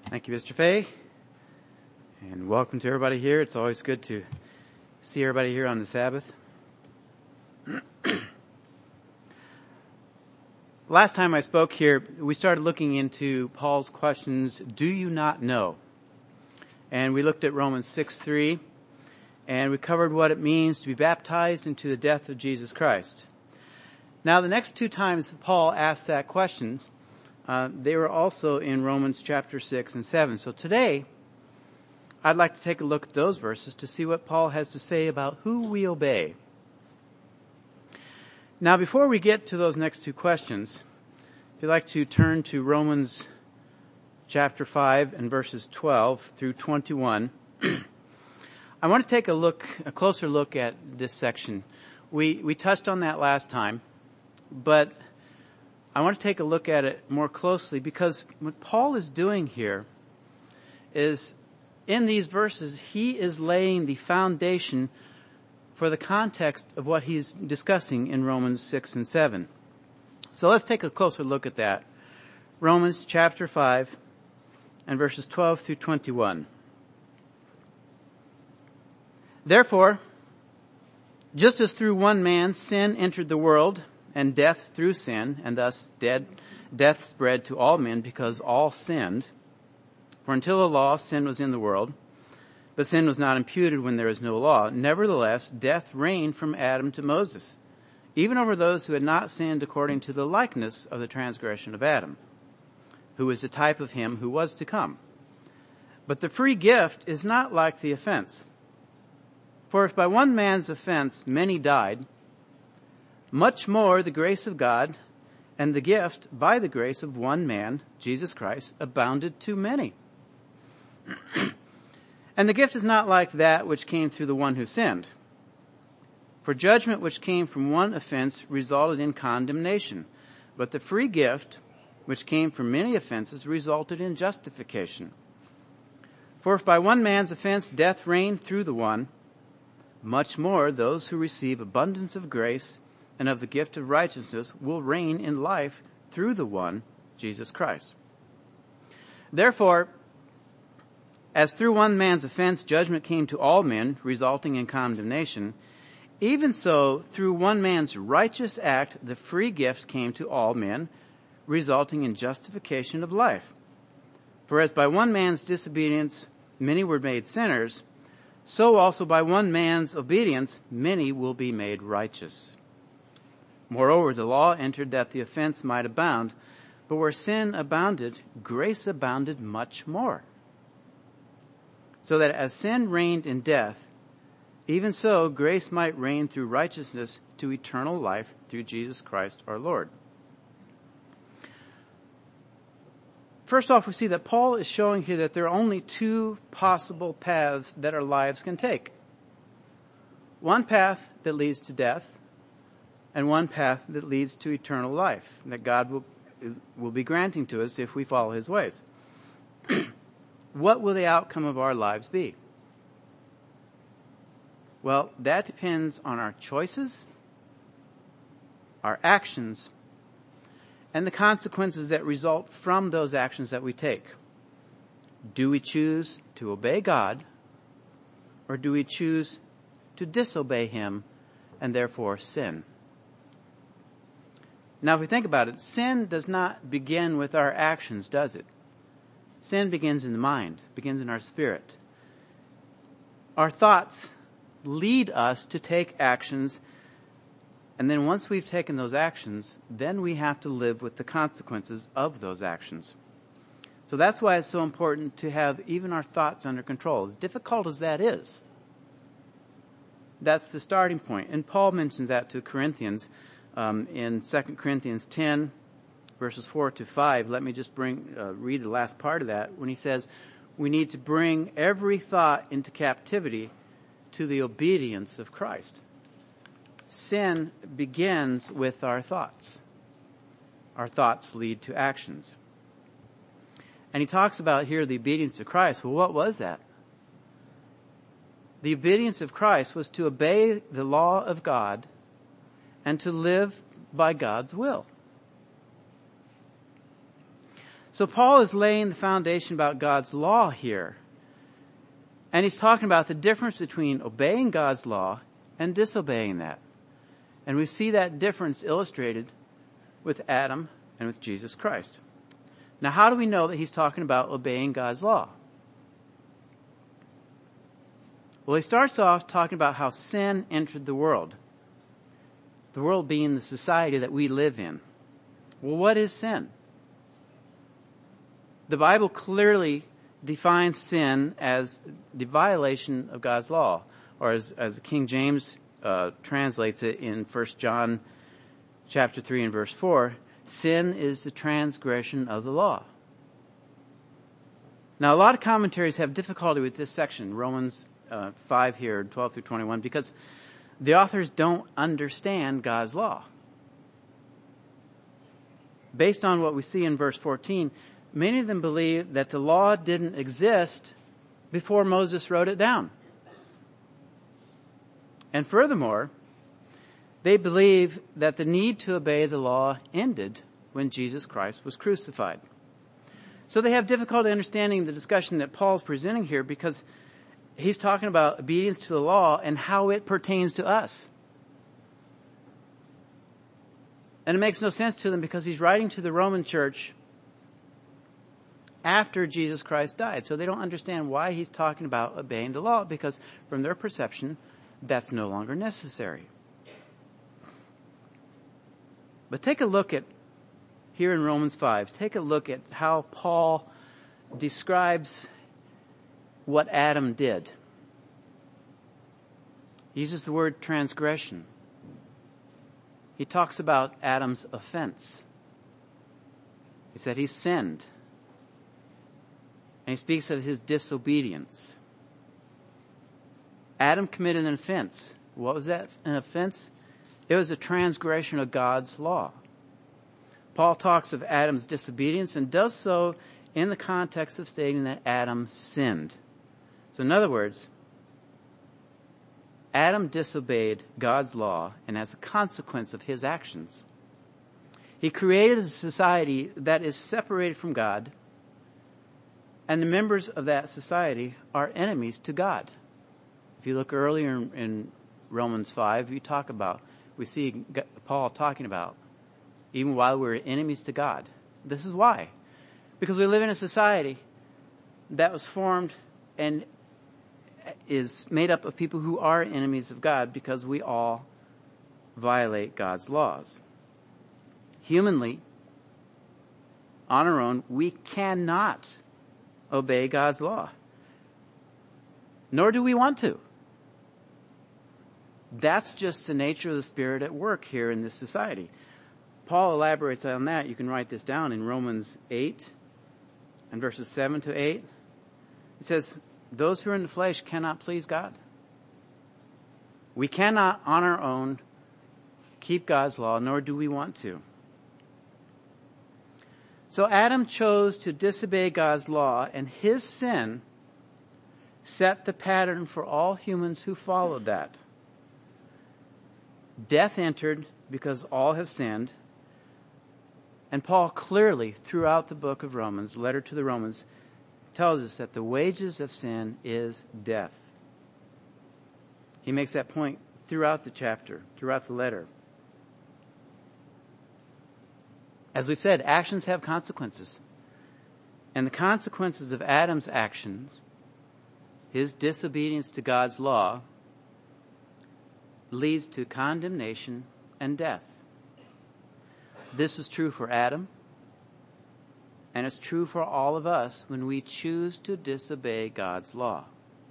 Thank you, Mr. Fay. And welcome to everybody here. It's always good to see everybody here on the Sabbath. Last time I spoke here, we started looking into Paul's questions, do you not know? And we looked at Romans 6:3, and we covered what it means to be baptized into the death of Jesus Christ. Now, the next two times Paul asked that question, they were also in Romans chapter 6 and 7. So today, I'd like to take a look at those verses to see what Paul has to say about who we obey. Now, before we get to those next two questions, if you'd like to turn to Romans chapter 5 and verses 12 through 21, I want to take a closer look at this section. We touched on that last time, but I want to take a look at it more closely because what Paul is doing here is, in these verses, he is laying the foundation for the context of what he's discussing in Romans 6 and 7. So let's take a closer look at that. Romans chapter 5 and verses 12 through 21. Therefore, just as through one man sin entered the world, and death through sin, and thus death spread to all men because all sinned. For until the law, sin was in the world, but sin was not imputed when there is no law. Nevertheless, death reigned from Adam to Moses, even over those who had not sinned according to the likeness of the transgression of Adam, who is the type of him who was to come. But the free gift is not like the offense. For if by one man's offense many died, much more the grace of God and the gift by the grace of one man, Jesus Christ, abounded to many. And the gift is not like that which came through the one who sinned. For judgment which came from one offense resulted in condemnation, but the free gift which came from many offenses resulted in justification. For if by one man's offense death reigned through the one, much more those who receive abundance of grace and of the gift of righteousness will reign in life through the one, Jesus Christ. Therefore, as through one man's offense judgment came to all men, resulting in condemnation, even so through one man's righteous act the free gift came to all men, resulting in justification of life. For as by one man's disobedience many were made sinners, so also by one man's obedience many will be made righteous. Moreover, the law entered that the offense might abound, but where sin abounded, grace abounded much more. So that as sin reigned in death, even so grace might reign through righteousness to eternal life through Jesus Christ our Lord. First off, we see that Paul is showing here that there are only two possible paths that our lives can take. One path that leads to death, and one path that leads to eternal life that God will be granting to us if we follow his ways. What will the outcome of our lives be? Well, that depends on our choices, our actions, and the consequences that result from those actions that we take. Do we choose to obey God, or do we choose to disobey him and therefore sin? Now, if we think about it, sin does not begin with our actions, does it? Sin begins in the mind, begins in our spirit. Our thoughts lead us to take actions, and then once we've taken those actions, then we have to live with the consequences of those actions. So that's why it's so important to have even our thoughts under control, as difficult as that is. That's the starting point. And Paul mentions that to Corinthians in 2 Corinthians 10, verses 4 to 5. Let me just read the last part of that when he says, we need to bring every thought into captivity to the obedience of Christ. Sin begins with our thoughts. Our thoughts lead to actions. And he talks about here the obedience to Christ. Well, what was that? The obedience of Christ was to obey the law of God and to live by God's will. So Paul is laying the foundation about God's law here. And he's talking about the difference between obeying God's law and disobeying that. And we see that difference illustrated with Adam and with Jesus Christ. Now, how do we know that he's talking about obeying God's law? Well, he starts off talking about how sin entered the world being the society that we live in. Well, what is sin? The Bible clearly defines sin as the violation of God's law, or as King James translates it in 1 John chapter 3 and verse 4, sin is the transgression of the law. Now, a lot of commentaries have difficulty with this section, Romans 5 here, 12 through 21, because the authors don't understand God's law. Based on what we see in verse 14, many of them believe that the law didn't exist before Moses wrote it down. And furthermore, they believe that the need to obey the law ended when Jesus Christ was crucified. So they have difficulty understanding the discussion that Paul's presenting here, because he's talking about obedience to the law and how it pertains to us. And it makes no sense to them because he's writing to the Roman church after Jesus Christ died. So they don't understand why he's talking about obeying the law, because from their perception, that's no longer necessary. But take a look at, here in Romans 5, take a look at how Paul describes what Adam did. He uses the word transgression. He talks about Adam's offense. He said he sinned. And he speaks of his disobedience. Adam committed an offense. What was that, an offense? It was a transgression of God's law. Paul talks of Adam's disobedience and does so in the context of stating that Adam sinned. So in other words, Adam disobeyed God's law, and as a consequence of his actions, he created a society that is separated from God, and the members of that society are enemies to God. If you look earlier in Romans 5, we see Paul talking about, even while we're enemies to God. This is why. Because we live in a society that was formed and is made up of people who are enemies of God, because we all violate God's laws. Humanly, on our own, we cannot obey God's law. Nor do we want to. That's just the nature of the Spirit at work here in this society. Paul elaborates on that. You can write this down in Romans 8 and verses 7 to 8. He says, those who are in the flesh cannot please God. We cannot on our own keep God's law, nor do we want to. So Adam chose to disobey God's law, and his sin set the pattern for all humans who followed that. Death entered because all have sinned. And Paul clearly, throughout the book of Romans, letter to the Romans, tells us that the wages of sin is death. He makes that point throughout the chapter, throughout the letter. As we've said, actions have consequences. And the consequences of Adam's actions, his disobedience to God's law, leads to condemnation and death. This is true for Adam, and it's true for all of us when we choose to disobey God's law.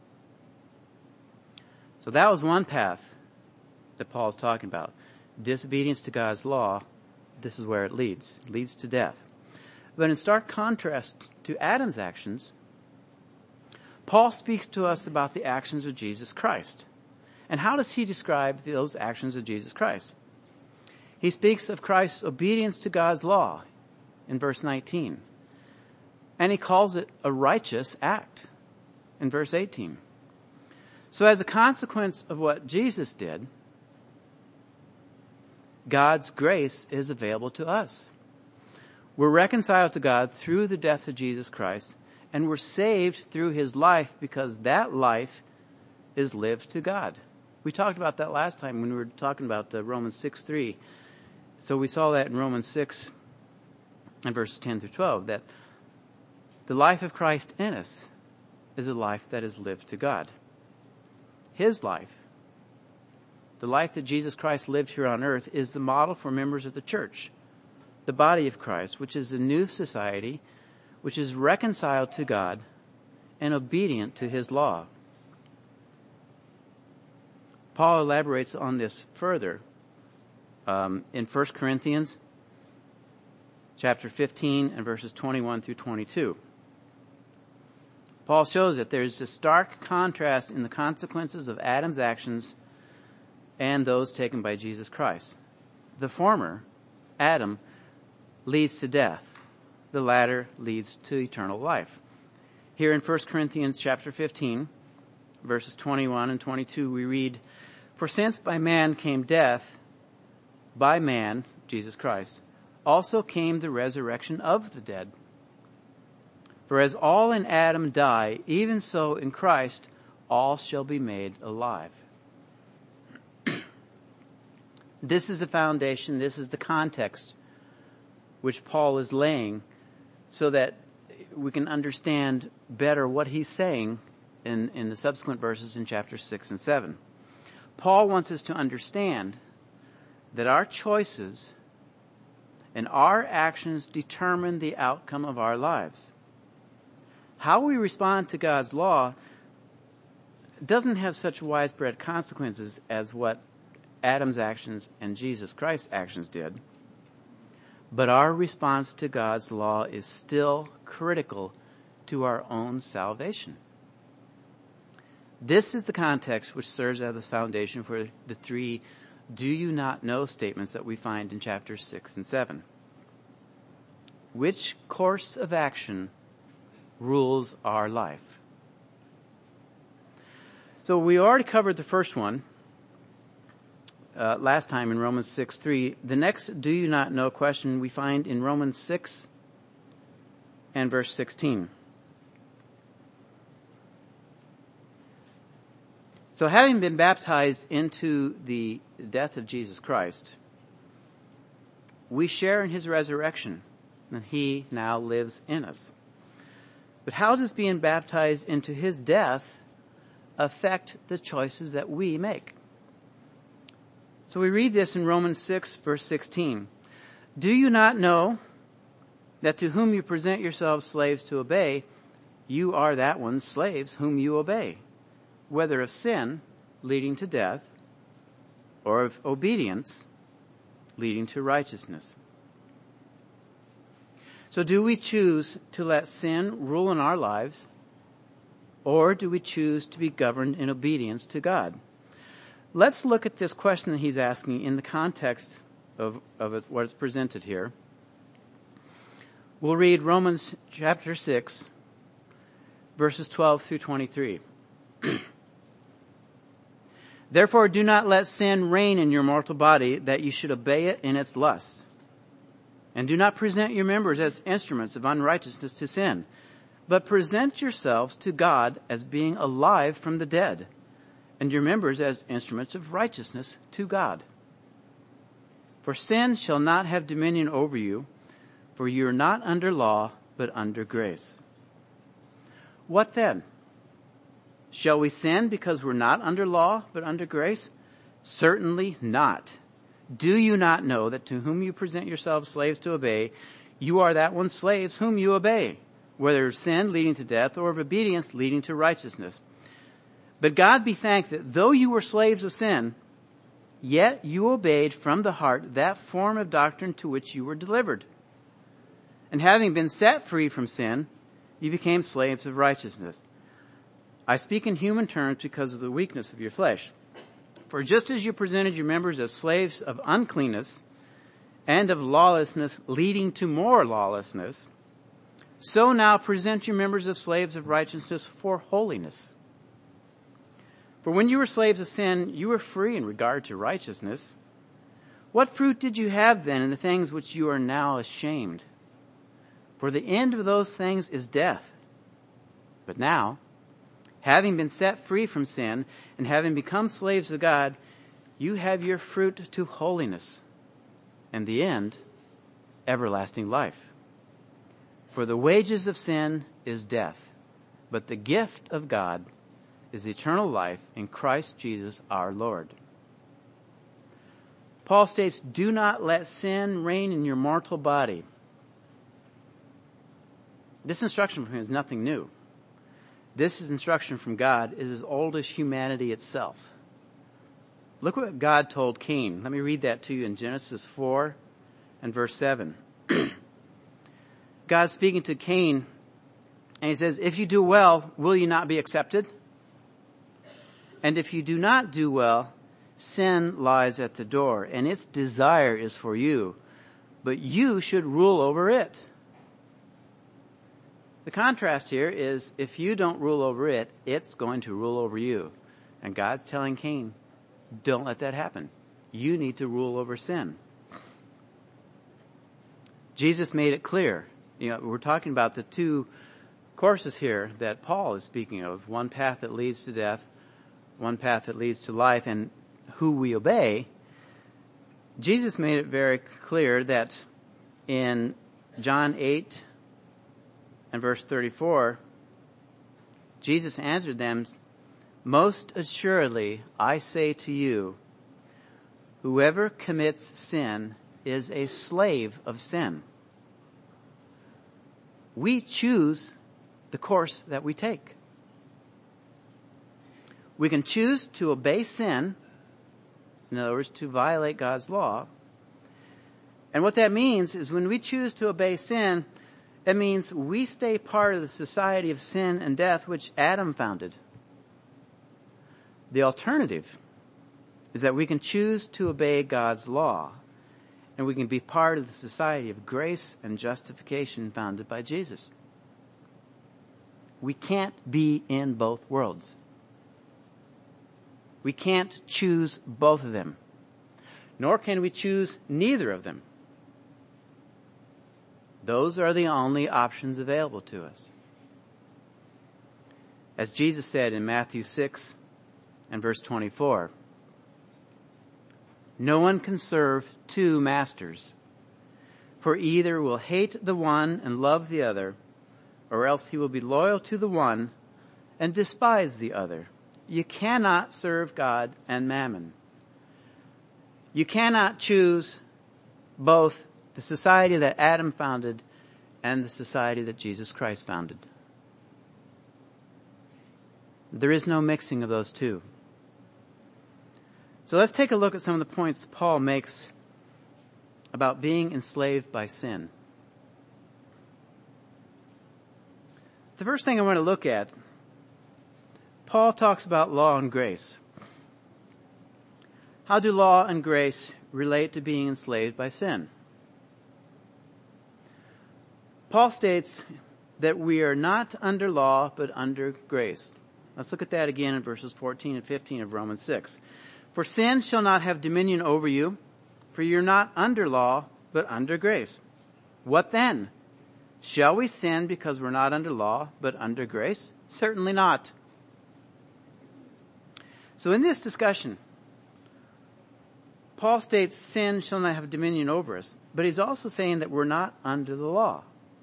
So that was one path that Paul's talking about. Disobedience to God's law, this is where it leads. It leads to death. But in stark contrast to Adam's actions, Paul speaks to us about the actions of Jesus Christ. And how does he describe those actions of Jesus Christ? He speaks of Christ's obedience to God's law in verse 19. And he calls it a righteous act in verse 18. So as a consequence of what Jesus did, God's grace is available to us. We're reconciled to God through the death of Jesus Christ, and we're saved through his life because that life is lived to God. We talked about that last time when we were talking about Romans 6:3. So we saw that in Romans 6 and verses 10 through 12, that the life of Christ in us is a life that is lived to God. His life, the life that Jesus Christ lived here on earth, is the model for members of the church, the body of Christ, which is a new society, which is reconciled to God and obedient to his law. Paul elaborates on this further in 1 Corinthians chapter 15 and verses 21 through 22. Paul shows that there's a stark contrast in the consequences of Adam's actions and those taken by Jesus Christ. The former, Adam, leads to death. The latter leads to eternal life. Here in 1 Corinthians chapter 15, verses 21 and 22, we read, "For since by man came death, by man, Jesus Christ, also came the resurrection of the dead. For as all in Adam die, even so in Christ all shall be made alive." This is the foundation, this is the context which Paul is laying so that we can understand better what he's saying in the subsequent verses in chapters 6 and 7. Paul wants us to understand that our choices and our actions determine the outcome of our lives. How we respond to God's law doesn't have such widespread consequences as what Adam's actions and Jesus Christ's actions did. But our response to God's law is still critical to our own salvation. This is the context which serves as the foundation for the three "do you not know" statements that we find in chapters 6 and 7. Which course of action rules our life? So we already covered the first one last time in Romans 6:3. The next "do you not know" question we find in Romans 6 and verse 16. So having been baptized into the death of Jesus Christ, we share in his resurrection, and he now lives in us. But how does being baptized into his death affect the choices that we make? So we read this in Romans 6, verse 16. "Do you not know that to whom you present yourselves slaves to obey, you are that one's slaves whom you obey, whether of sin, leading to death, or of obedience, leading to righteousness?" So do we choose to let sin rule in our lives, or do we choose to be governed in obedience to God? Let's look at this question that he's asking in the context of what is presented here. We'll read Romans chapter 6, verses 12 through 23. "Therefore do not let sin reign in your mortal body, that you should obey it in its lust. And do not present your members as instruments of unrighteousness to sin, but present yourselves to God as being alive from the dead, and your members as instruments of righteousness to God. For sin shall not have dominion over you, for you are not under law, but under grace." What then? Shall we sin because we're not under law, but under grace? Certainly not. Do you not know that to whom you present yourselves slaves to obey, you are that one's slaves whom you obey, whether of sin leading to death or of obedience leading to righteousness? But God be thanked that though you were slaves of sin, yet you obeyed from the heart that form of doctrine to which you were delivered. And having been set free from sin, you became slaves of righteousness. I speak in human terms because of the weakness of your flesh. For just as you presented your members as slaves of uncleanness and of lawlessness leading to more lawlessness, so now present your members as slaves of righteousness for holiness. For when you were slaves of sin, you were free in regard to righteousness. What fruit did you have then in the things which you are now ashamed? For the end of those things is death. But now, having been set free from sin and having become slaves of God, you have your fruit to holiness, and the end, everlasting life. For the wages of sin is death, but the gift of God is eternal life in Christ Jesus our Lord. Paul states, do not let sin reign in your mortal body. This instruction from him is nothing new. This instruction from God is as old as humanity itself. Look what God told Cain. Let me read that to you in Genesis 4 and verse 7. God's speaking to Cain, and he says, if you do well, will you not be accepted? And if you do not do well, sin lies at the door, and its desire is for you, but you should rule over it. The contrast here is, if you don't rule over it, it's going to rule over you. And God's telling Cain, don't let that happen. You need to rule over sin. Jesus made it clear. We're talking about the two courses here that Paul is speaking of. One path that leads to death, one path that leads to life, and who we obey. Jesus made it very clear that in John 8 and verse 34, Jesus answered them, most assuredly, I say to you, whoever commits sin is a slave of sin. We choose the course that we take. We can choose to obey sin, in other words, to violate God's law. And what that means is when we choose to obey sin, it means we stay part of the society of sin and death which Adam founded. The alternative is that we can choose to obey God's law, and we can be part of the society of grace and justification founded by Jesus. We can't be in both worlds. We can't choose both of them, nor can we choose neither of them. Those are the only options available to us. As Jesus said in Matthew 6 and verse 24, no one can serve two masters, for either will hate the one and love the other, or else he will be loyal to the one and despise the other. You cannot serve God and mammon. You cannot choose both the society that Adam founded and the society that Jesus Christ founded. There is no mixing of those two. So let's take a look at some of the points Paul makes about being enslaved by sin. The first thing I want to look at, Paul talks about law and grace. How do law and grace relate to being enslaved by sin? Paul states that we are not under law, but under grace. Let's look at that again in verses 14 and 15 of Romans 6. For sin shall not have dominion over you, for you're not under law, but under grace. What then? Shall we sin because we're not under law, but under grace? Certainly not. So in this discussion, Paul states sin shall not have dominion over us, but he's also saying that we're not under the law.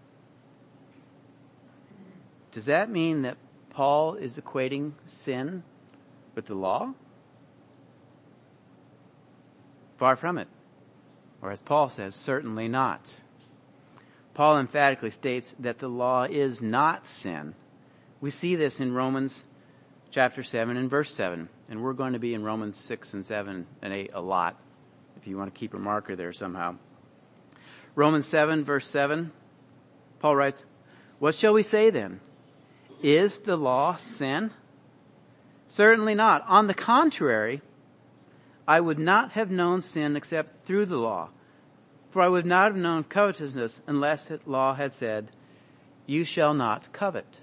Does that mean that Paul is equating sin with the law? Far from it. Or as Paul says, certainly not. Paul emphatically states that the law is not sin. We see this in Romans chapter 7 and verse 7. And we're going to be in Romans 6 and 7 and 8 a lot, if you want to keep a marker there somehow. Romans 7 verse 7, Paul writes, what shall we say then? Is the law sin? Certainly not. On the contrary, I would not have known sin except through the law. For I would not have known covetousness unless the law had said, you shall not covet.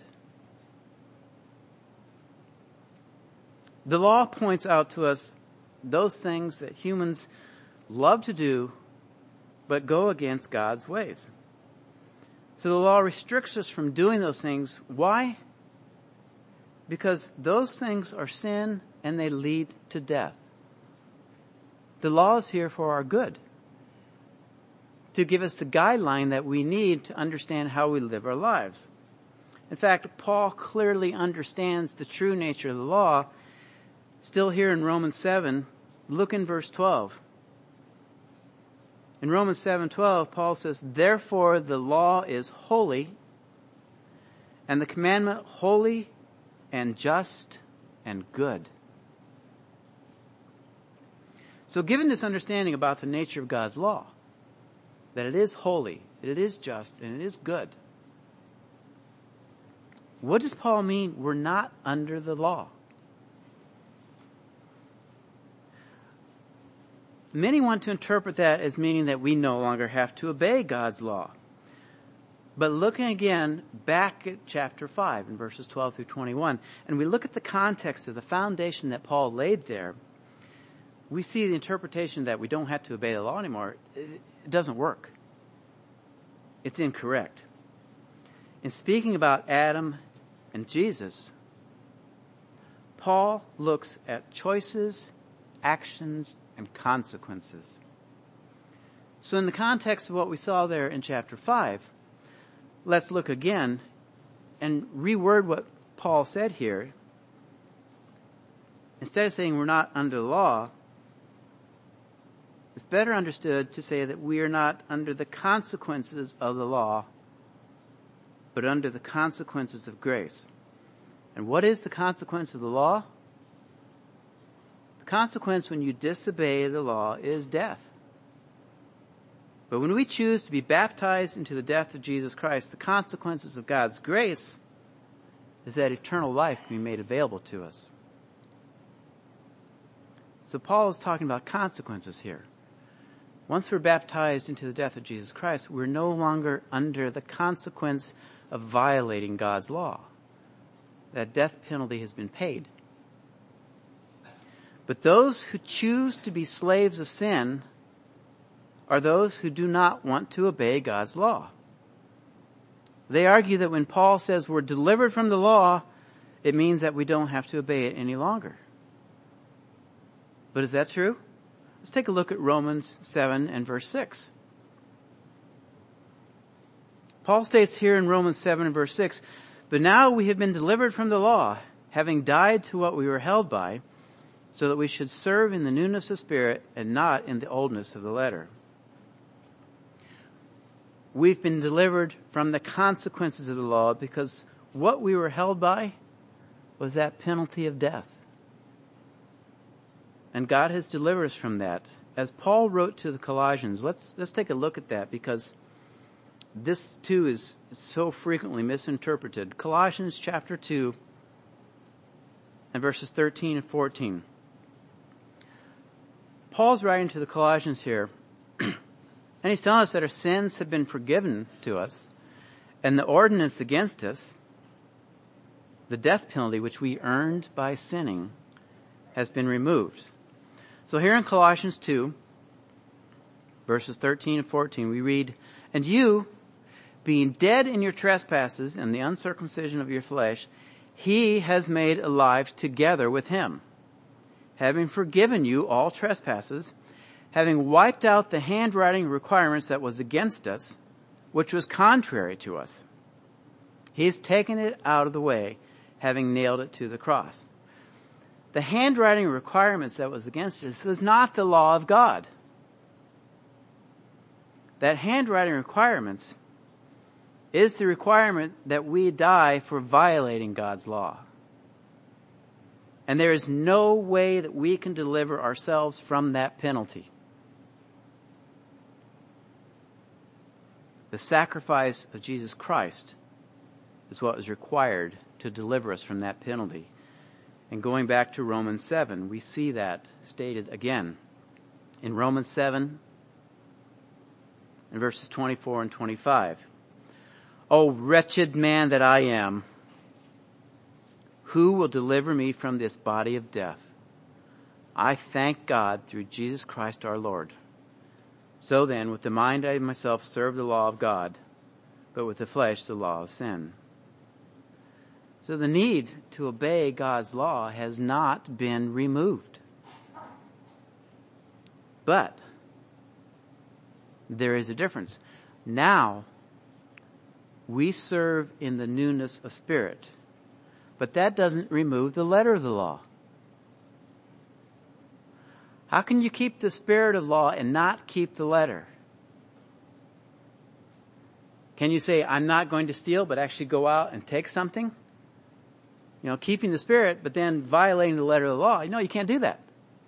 The law points out to us those things that humans love to do, but go against God's ways. So the law restricts us from doing those things. Why? Because those things are sin and they lead to death. The law is here for our good, to give us the guideline that we need to understand how we live our lives. In fact, Paul clearly understands the true nature of the law. Still here in Romans 7, look in verse 12. In Romans 7:12, Paul says, "Therefore the law is holy, and the commandment holy and just and good." So given this understanding about the nature of God's law, that it is holy, it is just, and it is good, what does Paul mean we're not under the law? Many want to interpret that as meaning that we no longer have to obey God's law. But looking again back at chapter 5 in verses 12 through 21, and we look at the context of the foundation that Paul laid there, we see the interpretation that we don't have to obey the law anymore. It doesn't work. It's incorrect. In speaking about Adam and Jesus, Paul looks at choices, actions, and consequences. So in the context of what we saw there in chapter 5, let's look again and reword what Paul said here. Instead of saying we're not under the law, it's better understood to say that we are not under the consequences of the law, but under the consequences of grace. And what is the consequence of the law? The consequence when you disobey the law is death. But when we choose to be baptized into the death of Jesus Christ, the consequences of God's grace is that eternal life can be made available to us. So Paul is talking about consequences here. Once we're baptized into the death of Jesus Christ, we're no longer under the consequence of violating God's law. That death penalty has been paid. But those who choose to be slaves of sin are those who do not want to obey God's law. They argue that when Paul says we're delivered from the law, it means that we don't have to obey it any longer. But is that true? Let's take a look at Romans 7 and verse 6. Paul states here in Romans 7 and verse 6, "But now we have been delivered from the law, having died to what we were held by, so that we should serve in the newness of spirit and not in the oldness of the letter." We've been delivered from the consequences of the law because what we were held by was that penalty of death. And God has delivered us from that. As Paul wrote to the Colossians, let's take a look at that because this too is so frequently misinterpreted. Colossians chapter 2 and verses 13 and 14. Paul's writing to the Colossians here, and he's telling us that our sins have been forgiven to us, and the ordinance against us, the death penalty which we earned by sinning, has been removed. So here in Colossians 2, verses 13 and 14, we read, "And you, being dead in your trespasses and the uncircumcision of your flesh, he has made alive together with him, having forgiven you all trespasses, having wiped out the handwriting requirements that was against us, which was contrary to us. He has taken it out of the way, having nailed it to the cross." The handwriting requirements that was against us was not the law of God. That handwriting requirements is the requirement that we die for violating God's law. And there is no way that we can deliver ourselves from that penalty. The sacrifice of Jesus Christ is what was required to deliver us from that penalty. And going back to Romans 7, we see that stated again. In Romans 7, in verses 24 and 25. "O wretched man that I am, who will deliver me from this body of death? I thank God through Jesus Christ our Lord. So then, with the mind I myself serve the law of God, but with the flesh the law of sin. So the need to obey God's law has not been removed. But there is a difference. Now, we serve in the newness of spirit, but that doesn't remove the letter of the law. How can you keep the spirit of law and not keep the letter? Can you say, I'm not going to steal, but actually go out and take something? Keeping the spirit, but then violating the letter of the law. No, you can't do that.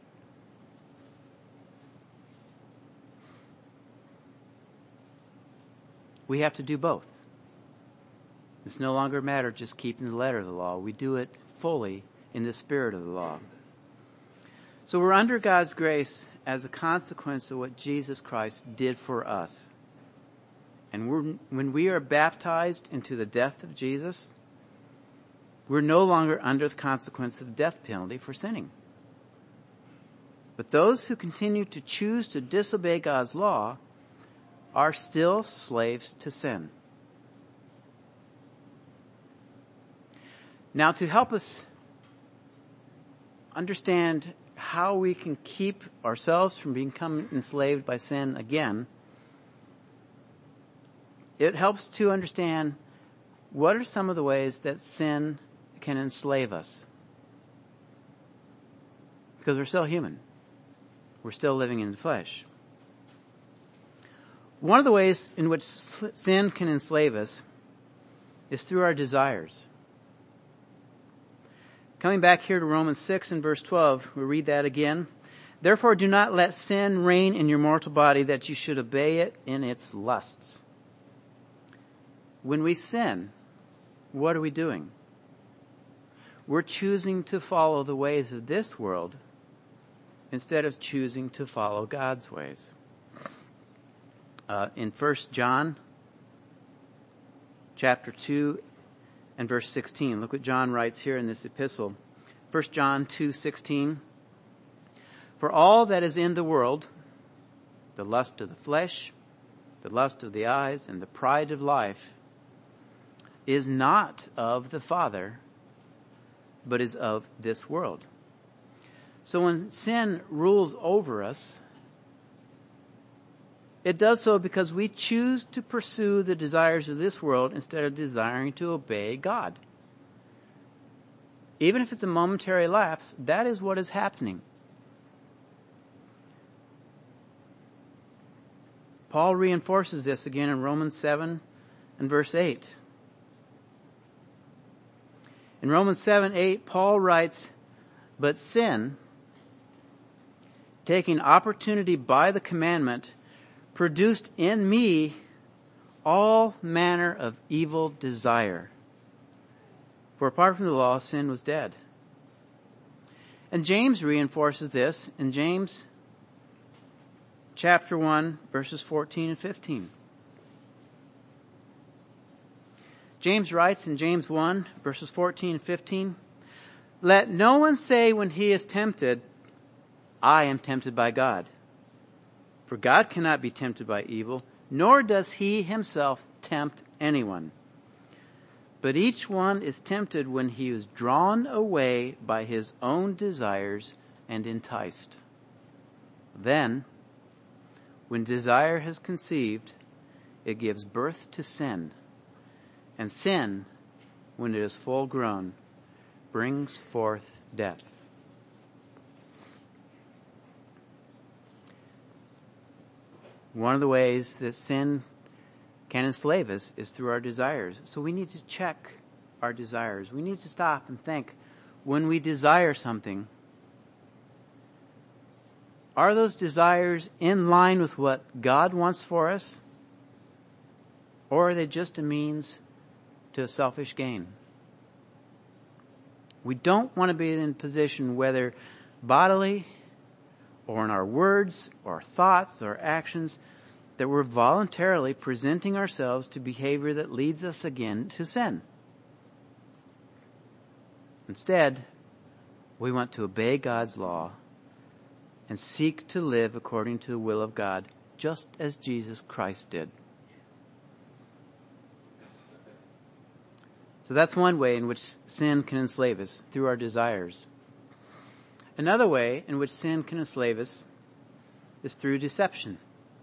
We have to do both. It's no longer a matter of just keeping the letter of the law. We do it fully in the spirit of the law. So we're under God's grace as a consequence of what Jesus Christ did for us. And when we are baptized into the death of Jesus, we're no longer under the consequence of the death penalty for sinning. But those who continue to choose to disobey God's law are still slaves to sin. Now, to help us understand how we can keep ourselves from becoming enslaved by sin again, it helps to understand what are some of the ways that sin can enslave us. Because we're still human. We're still living in the flesh. One of the ways in which sin can enslave us is through our desires. Coming back here to Romans 6 and verse 12, we'll read that again. Therefore do not let sin reign in your mortal body, that you should obey it in its lusts. When we sin, what are we doing? We're choosing to follow the ways of this world instead of choosing to follow God's ways. In 1 John chapter 2 and verse 16, look what John writes here in this epistle. 1 John 2:16. For all that is in the world, the lust of the flesh, the lust of the eyes, and the pride of life, is not of the Father, but is of this world. So when sin rules over us, it does so because we choose to pursue the desires of this world instead of desiring to obey God. Even if it's a momentary lapse, that is what is happening. Paul reinforces this again in Romans 7 and verse 8. In Romans 7:8, Paul writes, but sin, taking opportunity by the commandment, produced in me all manner of evil desire. For apart from the law, sin was dead. And James reinforces this in James chapter 1, verses 14 and 15. James writes in James 1, verses 14 and 15, let no one say when he is tempted, I am tempted by God. For God cannot be tempted by evil, nor does he himself tempt anyone. But each one is tempted when he is drawn away by his own desires and enticed. Then, when desire has conceived, it gives birth to sin. And sin, when it is full grown, brings forth death. One of the ways that sin can enslave us is through our desires. So we need to check our desires. We need to stop and think, when we desire something, are those desires in line with what God wants for us? Or are they just a means to a selfish gain? We don't want to be in a position, whether bodily or in our words or thoughts or actions, that we're voluntarily presenting ourselves to behavior that leads us again to sin. Instead, we want to obey God's law and seek to live according to the will of God, just as Jesus Christ did. So that's one way in which sin can enslave us, through our desires. Another way in which sin can enslave us is through deception.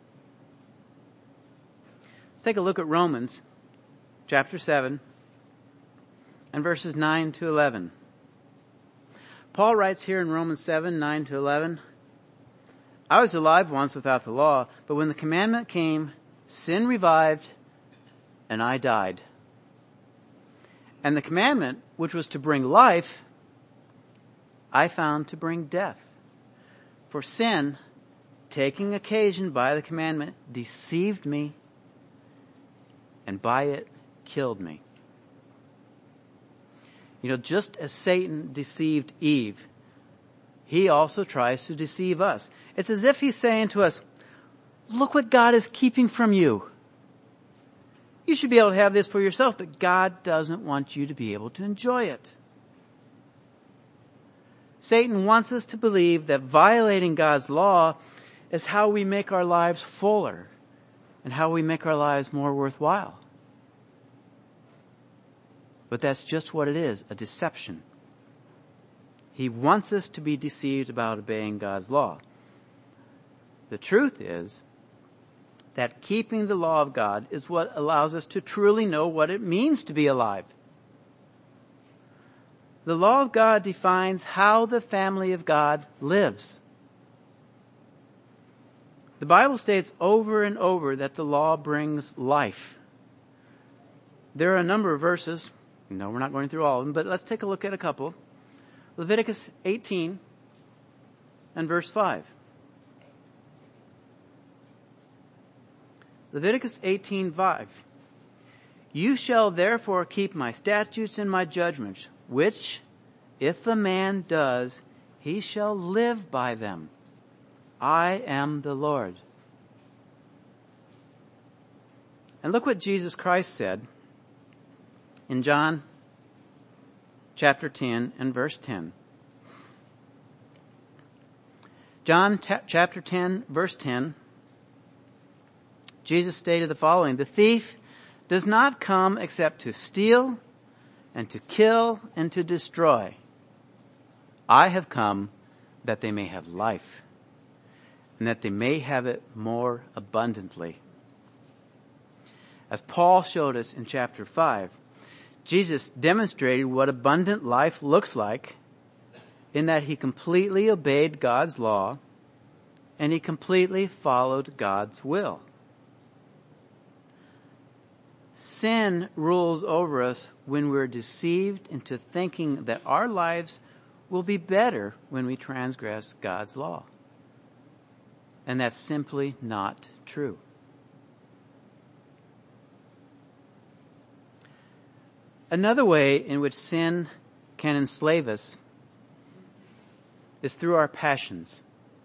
Let's take a look at Romans chapter 7 and verses 9 to 11. Paul writes here in Romans 7, 9 to 11, I was alive once without the law, but when the commandment came, sin revived and I died. And the commandment, which was to bring life, I found to bring death. For sin, taking occasion by the commandment, deceived me, and by it killed me. You know, just as Satan deceived Eve, he also tries to deceive us. It's as if he's saying to us, look what God is keeping from you. You should be able to have this for yourself, but God doesn't want you to be able to enjoy it. Satan wants us to believe that violating God's law is how we make our lives fuller and how we make our lives more worthwhile. But that's just what it is, a deception. He wants us to be deceived about obeying God's law. The truth is that keeping the law of God is what allows us to truly know what it means to be alive. The law of God defines how the family of God lives. The Bible states over and over that the law brings life. There are a number of verses. No, we're not going through all of them, but let's take a look at a couple. Leviticus 18 and verse 5. Leviticus 18:5. You shall therefore keep my statutes and my judgments, which, if a man does, he shall live by them. I am the Lord. And look what Jesus Christ said in John chapter 10 and verse 10. John chapter 10 verse 10. Jesus stated the following, the thief does not come except to steal and to kill and to destroy. I have come that they may have life and that they may have it more abundantly. As Paul showed us in chapter 5, Jesus demonstrated what abundant life looks like in that he completely obeyed God's law and he completely followed God's will. Sin rules over us when we're deceived into thinking that our lives will be better when we transgress God's law. And that's simply not true. Another way in which sin can enslave us is through our passions.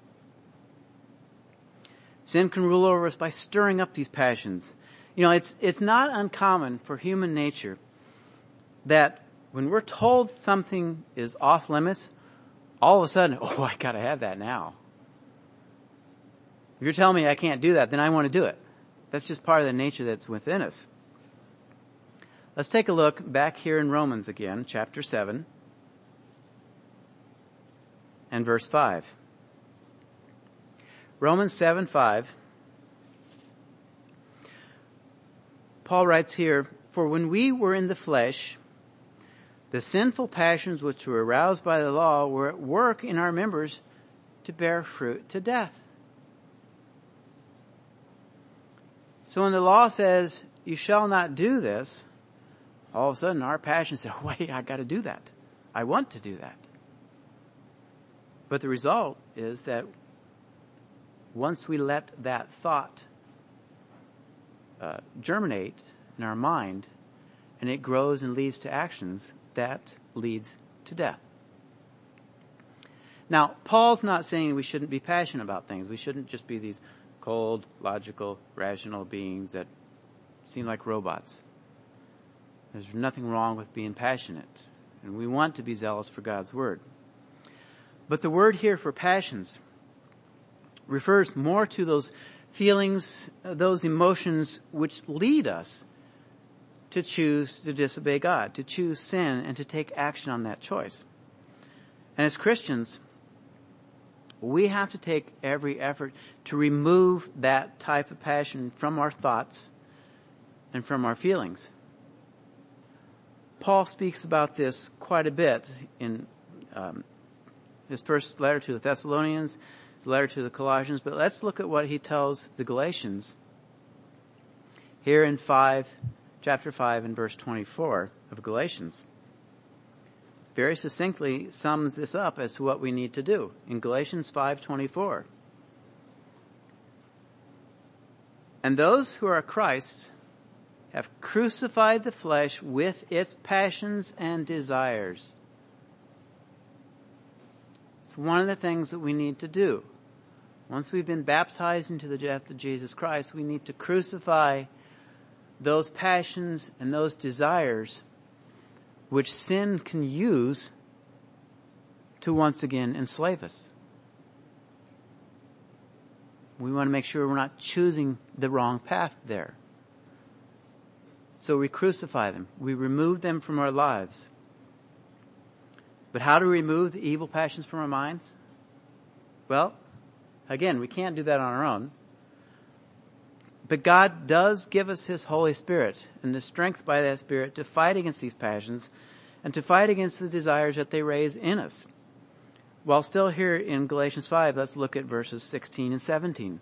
Sin can rule over us by stirring up these passions. You know, it's not uncommon for human nature that when we're told something is off limits, all of a sudden, oh, I gotta have that now. If you're telling me I can't do that, then I want to do it. That's just part of the nature that's within us. Let's take a look back here in Romans again, chapter 7 and verse 5. Romans 7:5. Paul writes here, for when we were in the flesh, the sinful passions which were aroused by the law were at work in our members to bear fruit to death. So when the law says, you shall not do this, all of a sudden our passions say, wait, I got to do that. I want to do that. But the result is that once we let that thought germinate in our mind, and it grows and leads to actions, that leads to death. Now, Paul's not saying we shouldn't be passionate about things. We shouldn't just be these cold, logical, rational beings that seem like robots. There's nothing wrong with being passionate, and we want to be zealous for God's word. But the word here for passions refers more to those feelings, those emotions which lead us to choose to disobey God, to choose sin and to take action on that choice. And as Christians, we have to take every effort to remove that type of passion from our thoughts and from our feelings. Paul speaks about this quite a bit in his first letter to the Thessalonians, the letter to the Colossians, but let's look at what he tells the Galatians here in chapter 5 and verse 24 of Galatians. Very succinctly sums this up as to what we need to do in Galatians 5:24. And those who are Christ's have crucified the flesh with its passions and desires. It's one of the things that we need to do. Once we've been baptized into the death of Jesus Christ, we need to crucify those passions and those desires which sin can use to once again enslave us. We want to make sure we're not choosing the wrong path there. So we crucify them. We remove them from our lives. But how to remove the evil passions from our minds? Well, again, we can't do that on our own. But God does give us His Holy Spirit and the strength by that Spirit to fight against these passions and to fight against the desires that they raise in us. While still here in Galatians 5, let's look at verses 16 and 17.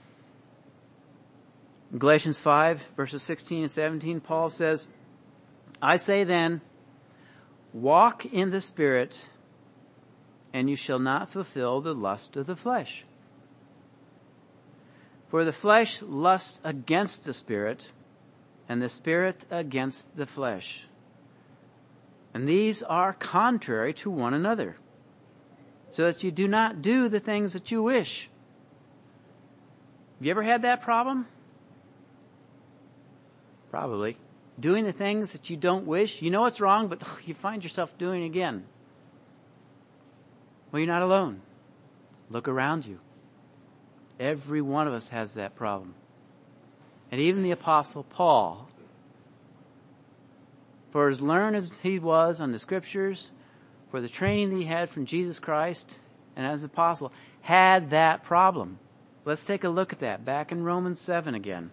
In Galatians 5, verses 16 and 17, Paul says, I say then, walk in the Spirit, and you shall not fulfill the lust of the flesh. For the flesh lusts against the Spirit, and the Spirit against the flesh. And these are contrary to one another, so that you do not do the things that you wish. Have you ever had that problem? Probably. Doing the things that you don't wish. You know it's wrong, but you find yourself doing it again. Well, you're not alone. Look around you. Every one of us has that problem. And even the Apostle Paul, for as learned as he was on the Scriptures, for the training that he had from Jesus Christ, and as an apostle, had that problem. Let's take a look at that back in Romans 7 again.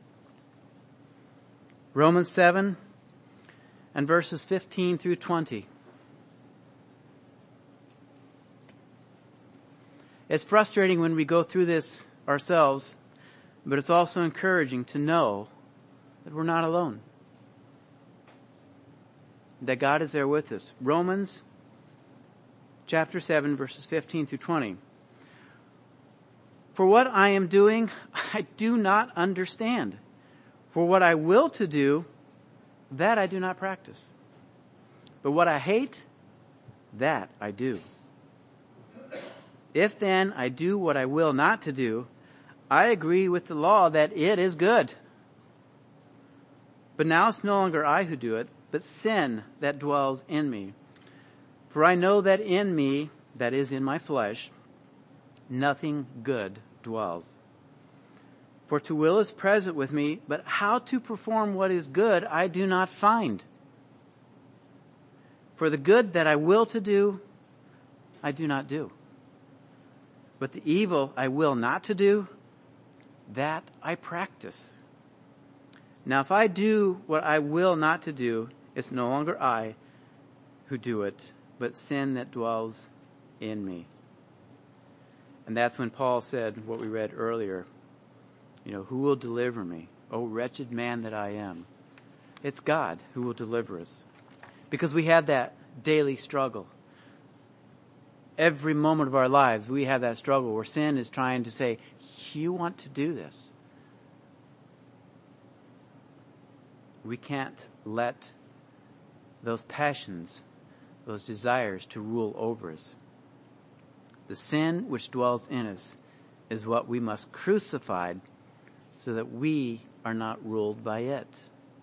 Romans 7 and verses 15 through 20. It's frustrating when we go through this ourselves, but it's also encouraging to know that we're not alone. That God is there with us. Romans chapter 7, verses 15 through 20. For what I am doing, I do not understand. For what I will to do, that I do not practice. But what I hate, that I do. If then I do what I will not to do, I agree with the law that it is good. But now it's no longer I who do it, but sin that dwells in me. For I know that in me, that is in my flesh, nothing good dwells. For to will is present with me, but how to perform what is good I do not find. For the good that I will to do, I do not do. But the evil I will not to do, that I practice. Now if I do what I will not to do, it's no longer I who do it, but sin that dwells in me. And that's when Paul said what we read earlier. Who will deliver me? O wretched man that I am. It's God who will deliver us. Because we have that daily struggle. Every moment of our lives, we have that struggle where sin is trying to say, you want to do this. We can't let those passions, those desires to rule over us. The sin which dwells in us is what we must crucify so that we are not ruled by it.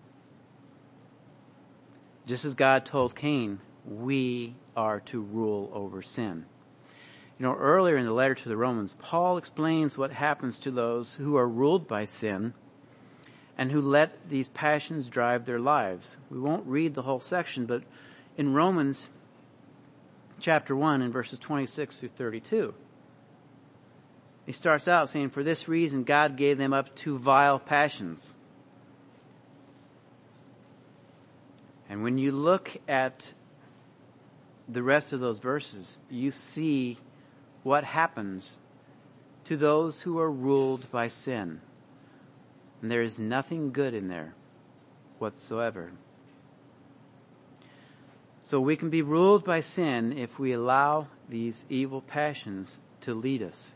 Just as God told Cain, we are to rule over sin. Earlier in the letter to the Romans, Paul explains what happens to those who are ruled by sin and who let these passions drive their lives. We won't read the whole section, but in Romans chapter 1 in verses 26 through 32, he starts out saying, "For this reason God gave them up to vile passions." And when you look at the rest of those verses, you see what happens to those who are ruled by sin. And there is nothing good in there whatsoever. So we can be ruled by sin if we allow these evil passions to lead us.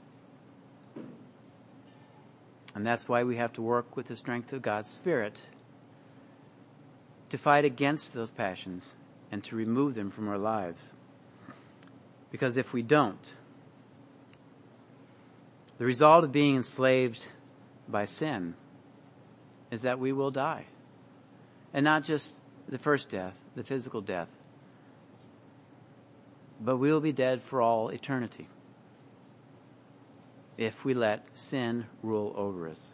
And that's why we have to work with the strength of God's Spirit to fight against those passions and to remove them from our lives. Because if we don't, the result of being enslaved by sin is that we will die. And not just the first death, the physical death, but we will be dead for all eternity if we let sin rule over us.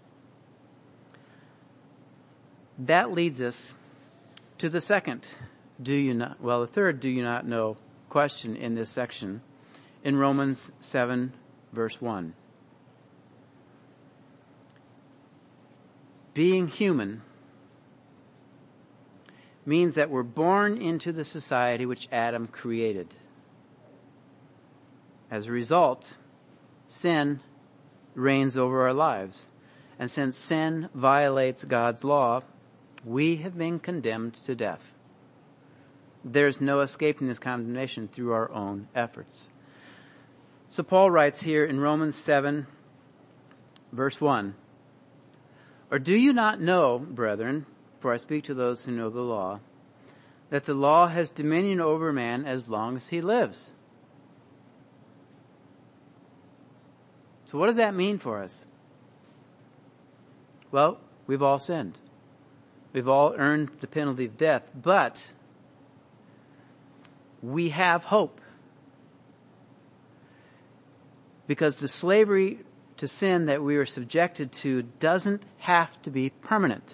That leads us to the third do you not know question in this section in Romans 7 verse 1. Being human means that we're born into the society which Adam created. As a result, sin reigns over our lives. And since sin violates God's law, we have been condemned to death. There's no escaping this condemnation through our own efforts. So Paul writes here in Romans 7, verse 1, "Or do you not know, brethren, for I speak to those who know the law, that the law has dominion over man as long as he lives?" So what does that mean for us? Well, we've all sinned. We've all earned the penalty of death, but we have hope. Because the slavery to sin that we are subjected to doesn't have to be permanent.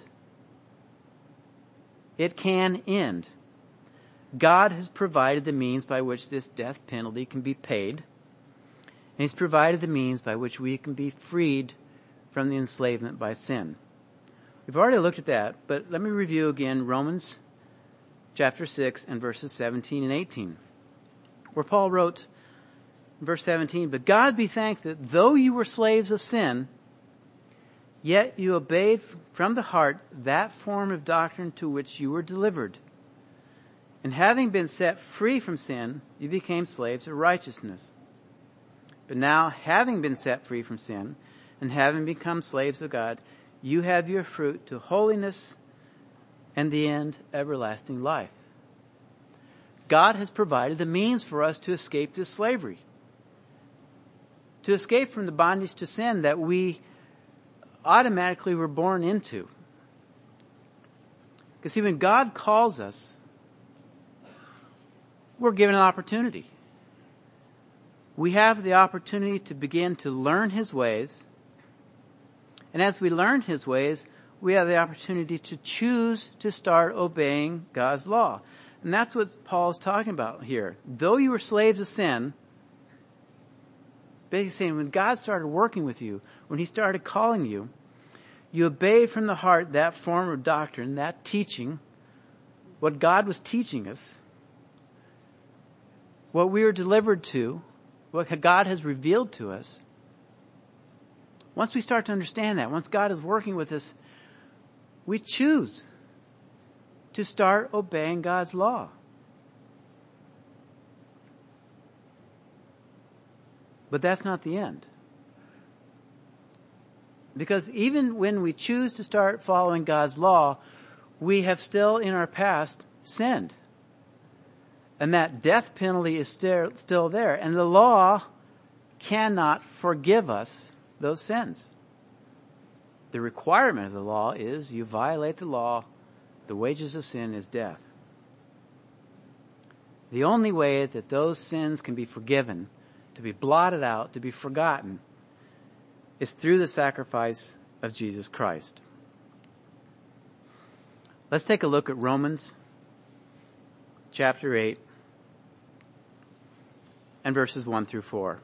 It can end. God has provided the means by which this death penalty can be paid. And He's provided the means by which we can be freed from the enslavement by sin. We've already looked at that, but let me review again Romans chapter 6 and verses 17 and 18, where Paul wrote, verse 17, "But God be thanked that though you were slaves of sin, yet you obeyed from the heart that form of doctrine to which you were delivered. And having been set free from sin, you became slaves of righteousness. But now, having been set free from sin, and having become slaves of God, you have your fruit to holiness, and the end, everlasting life." God has provided the means for us to escape this slavery, to escape from the bondage to sin that we automatically were born into. Because see, when God calls us, we're given an opportunity. We have the opportunity to begin to learn His ways. And as we learn His ways, we have the opportunity to choose to start obeying God's law. And that's what Paul's talking about here. Though you were slaves of sin, basically saying when God started working with you, when He started calling you, you obeyed from the heart that form of doctrine, that teaching, what God was teaching us, what we were delivered to, what God has revealed to us. Once we start to understand that, once God is working with us, we choose to start obeying God's law. But that's not the end. Because even when we choose to start following God's law, we have still in our past sinned. And that death penalty is still there. And the law cannot forgive us those sins. The requirement of the law is you violate the law, the wages of sin is death. The only way that those sins can be forgiven, to be blotted out, to be forgotten, is through the sacrifice of Jesus Christ. Let's take a look at Romans chapter 8 and verses 1 through 4.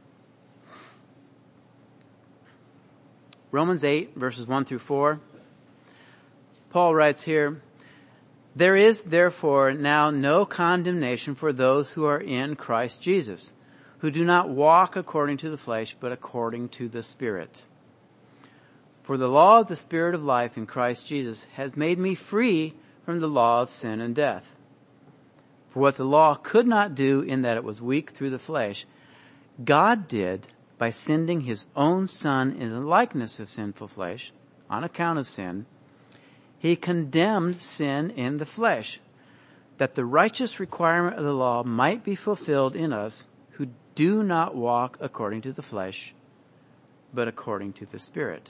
Romans 8, verses 1 through 4. Paul writes here, "There is therefore now no condemnation for those who are in Christ Jesus, who do not walk according to the flesh, but according to the Spirit. For the law of the Spirit of life in Christ Jesus has made me free from the law of sin and death. For what the law could not do in that it was weak through the flesh, God did by sending his own Son in the likeness of sinful flesh, on account of sin. He condemned sin in the flesh, that the righteous requirement of the law might be fulfilled in us who do not walk according to the flesh, but according to the Spirit."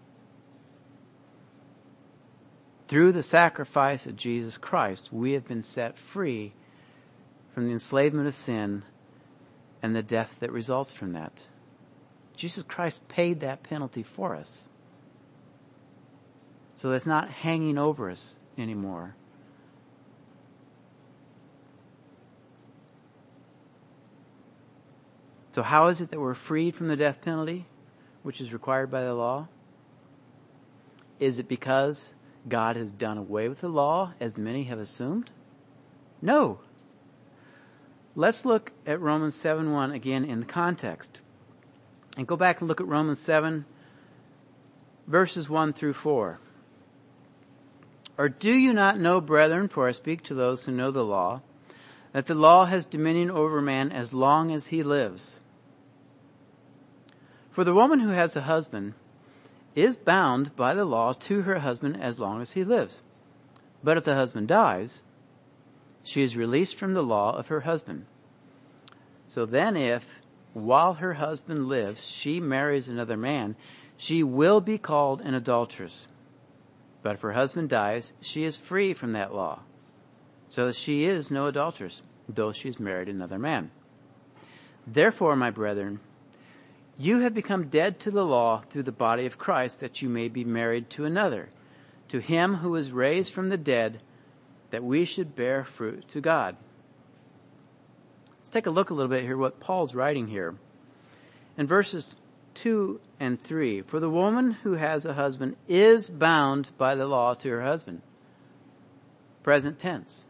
Through the sacrifice of Jesus Christ, we have been set free from the enslavement of sin and the death that results from that. Jesus Christ paid that penalty for us. So it's not hanging over us anymore. So how is it that we're freed from the death penalty, which is required by the law? Is it because God has done away with the law, as many have assumed? No. Let's look at Romans 7:1 again in the context. And go back and look at Romans 7, verses 1 through 4. "Or do you not know, brethren, for I speak to those who know the law, that the law has dominion over man as long as he lives? For the woman who has a husband is bound by the law to her husband as long as he lives. But if the husband dies, she is released from the law of her husband. So then if, while her husband lives, she marries another man, she will be called an adulteress. But if her husband dies, she is free from that law, so that she is no adulteress, though she has married another man. Therefore, my brethren, you have become dead to the law through the body of Christ, that you may be married to another, to him who was raised from the dead, that we should bear fruit to God." Let's take a look a little bit here what Paul's writing here. In verses 2 and 3, "For the woman who has a husband is bound by the law to her husband." Present tense.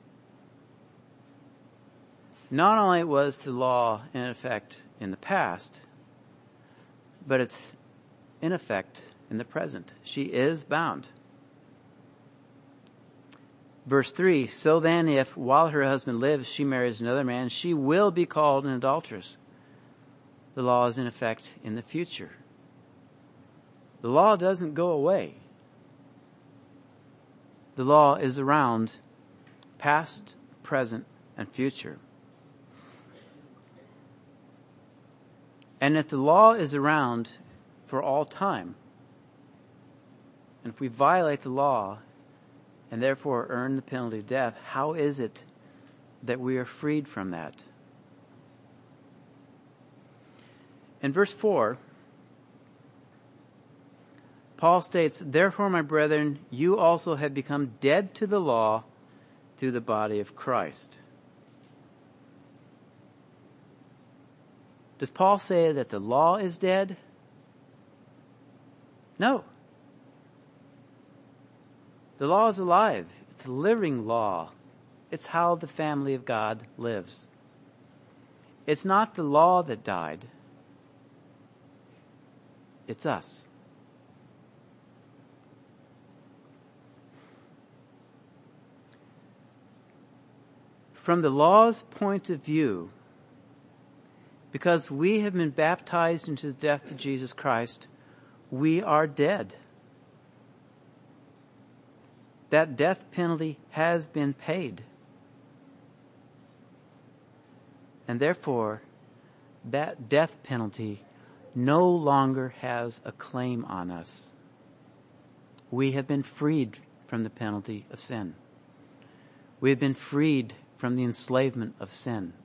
Not only was the law in effect in the past, but it's in effect in the present. She is bound. Verse 3, "So then if, while her husband lives, she marries another man, she will be called an adulteress." The law is in effect in the future. The law doesn't go away. The law is around past, present, and future. And if the law is around for all time, and if we violate the law and therefore earn the penalty of death, how is it that we are freed from that? In verse 4, Paul states, "Therefore, my brethren, you also have become dead to the law through the body of Christ." Does Paul say that the law is dead? No. The law is alive. It's a living law. It's how the family of God lives. It's not the law that died. It's us. From the law's point of view, because we have been baptized into the death of Jesus Christ, we are dead. That death penalty has been paid. And therefore, that death penalty no longer has a claim on us. We have been freed from the penalty of sin. We have been freed from the enslavement of sin.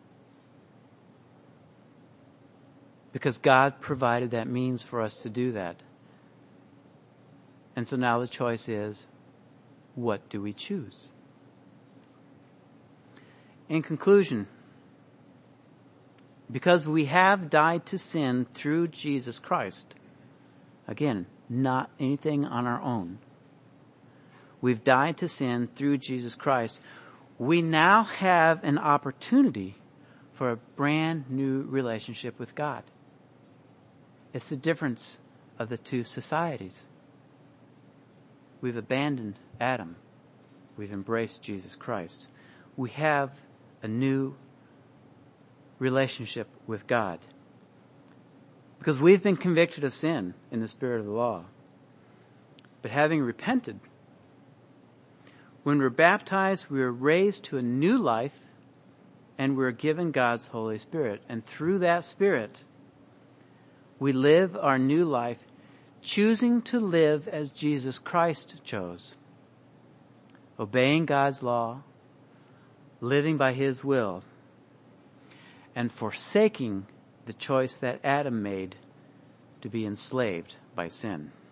Because God provided that means for us to do that. And so now the choice is, what do we choose? In conclusion, because we have died to sin through Jesus Christ, again, not anything on our own. We've died to sin through Jesus Christ. We now have an opportunity for a brand new relationship with God. It's the difference of the two societies. We've abandoned Adam. We've embraced Jesus Christ. We have a new relationship with God. Because we've been convicted of sin in the spirit of the law. But having repented, when we're baptized, we are raised to a new life and we're given God's Holy Spirit. And through that Spirit, we live our new life choosing to live as Jesus Christ chose. Obeying God's law, living by His will, and forsaking the choice that Adam made to be enslaved by sin.